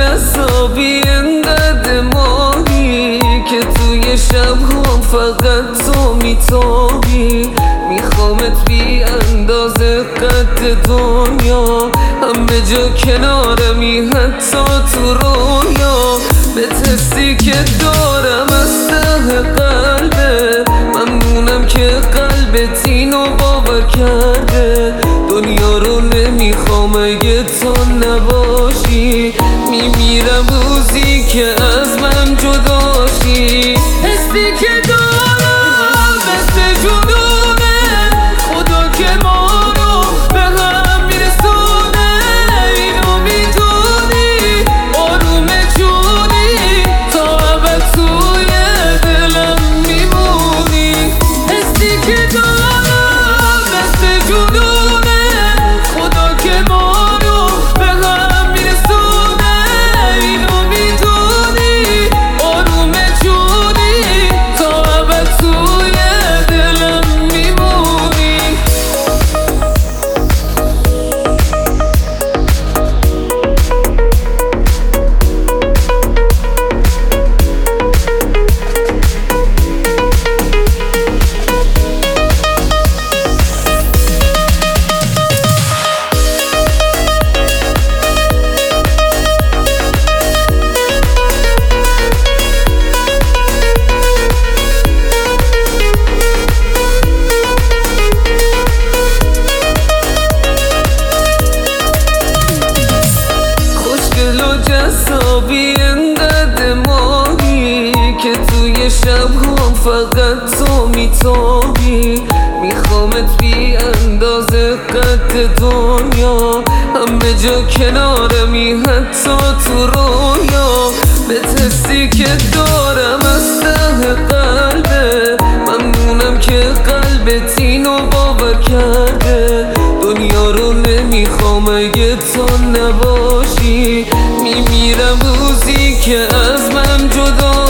جذابی انقدر ماهی که توی شب هم فقط تو میتابی. میخوامت بی اندازه قد دنیا، همه جا کنارمی حتی تو رویا. به تستی که دارم از ته قلبه، ممنونم که قلبت اینو باور کرده. دنیا رو نمیخوام اگه تو نباشی، میمیرم روزی که از من جداشی. حسی که دارم مثل جنونه، خدا که ما رو به هم میرسونه. اینو میدونی آروم جونی، تا ابد توی دلم میمونی. حسی که دارم مثل جنونه، خدا که ما رو به هم میرسونه. اینو میدونی آروم جونی، تا ابد توی دلم میمونی. جذابی انقدر ماهی که توی شب هم فقط تو میتابی. میخوامت بی اندازه قد دنیا، همه جا کنارمی حتی تو رویا. به تستی که دارم از ته قلبه، ممنونم که قلبت اینو باور کرده. دنیا رو نمیخوام اگه تو نباشی، میمیرم روزی که از من جدا